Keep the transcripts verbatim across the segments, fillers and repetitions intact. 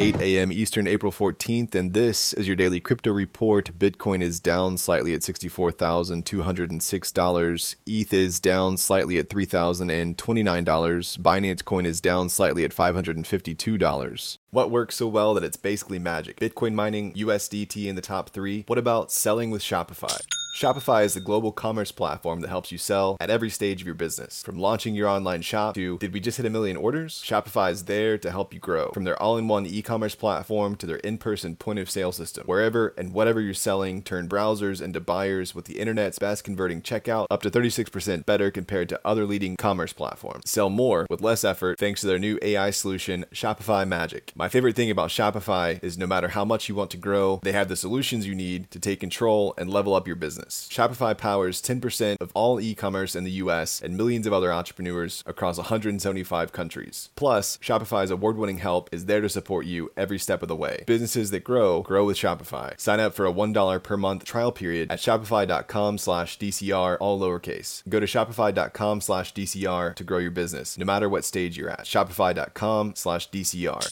eight a.m. Eastern, April fourteenth, and this is your daily crypto report. Bitcoin is down slightly at sixty-four thousand two hundred six dollars. E T H is down slightly at three thousand twenty-nine dollars. Binance Coin is down slightly at five hundred fifty-two dollars. What works so well that it's basically magic? Bitcoin mining, U S D T in the top three. What about selling with Shopify? Shopify is the global commerce platform that helps you sell at every stage of your business. From launching your online shop to, did we just hit a million orders? Shopify is there to help you grow. From their all-in-one e-commerce platform to their in-person point-of-sale system. Wherever and whatever you're selling, turn browsers into buyers with the internet's best converting checkout, up to thirty-six percent better compared to other leading commerce platforms. Sell more with less effort thanks to their new A I solution, Shopify Magic. My favorite thing about Shopify is no matter how much you want to grow, they have the solutions you need to take control and level up your business. Shopify powers ten percent of all e-commerce in the U S and millions of other entrepreneurs across one hundred seventy-five countries. Plus, Shopify's award-winning help is there to support you every step of the way. Businesses that grow, grow with Shopify. Sign up for a one dollar per month trial period at shopify.com slash DCR, all lowercase. Go to shopify.com slash DCR to grow your business, no matter what stage you're at. Shopify.com slash DCR.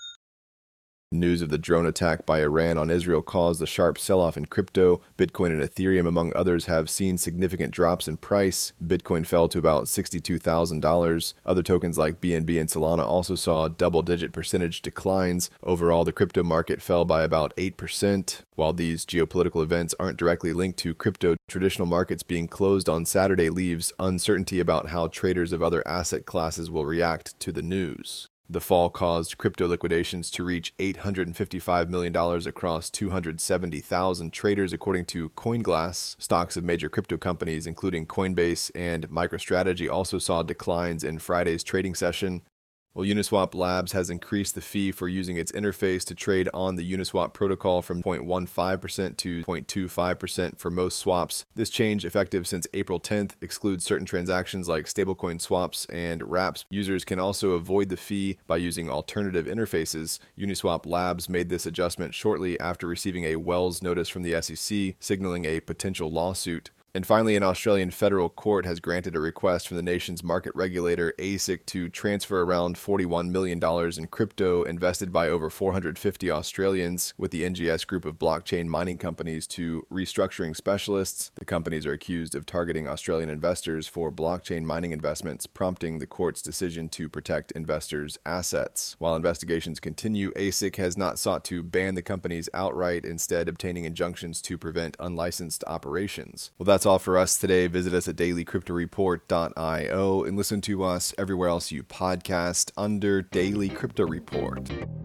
News of the drone attack by Iran on Israel caused a sharp sell-off in crypto. Bitcoin and Ethereum, among others, have seen significant drops in price. Bitcoin fell to about sixty-two thousand dollars. Other tokens like B N B and Solana also saw double-digit percentage declines. Overall, the crypto market fell by about eight percent. While these geopolitical events aren't directly linked to crypto, traditional markets being closed on Saturday leaves uncertainty about how traders of other asset classes will react to the news. The fall caused crypto liquidations to reach eight hundred fifty-five million dollars across two hundred seventy thousand traders, according to CoinGlass. Stocks of major crypto companies, including Coinbase and MicroStrategy, also saw declines in Friday's trading session. Well, Uniswap Labs has increased the fee for using its interface to trade on the Uniswap protocol from zero point one five percent to zero point two five percent for most swaps. This change, effective since April tenth, excludes certain transactions like stablecoin swaps and wraps. Users can also avoid the fee by using alternative interfaces. Uniswap Labs made this adjustment shortly after receiving a Wells notice from the S E C, signaling a potential lawsuit. And finally, an Australian federal court has granted a request from the nation's market regulator, A S I C, to transfer around forty-one million dollars in crypto invested by over four hundred fifty Australians with the N G S group of blockchain mining companies to restructuring specialists. The companies are accused of targeting Australian investors for blockchain mining investments, prompting the court's decision to protect investors' assets. While investigations continue, A S I C has not sought to ban the companies outright, instead obtaining injunctions to prevent unlicensed operations. Well, that's That's all for us today. Visit us at daily crypto report dot io and listen to us everywhere else you podcast under Daily Crypto Report.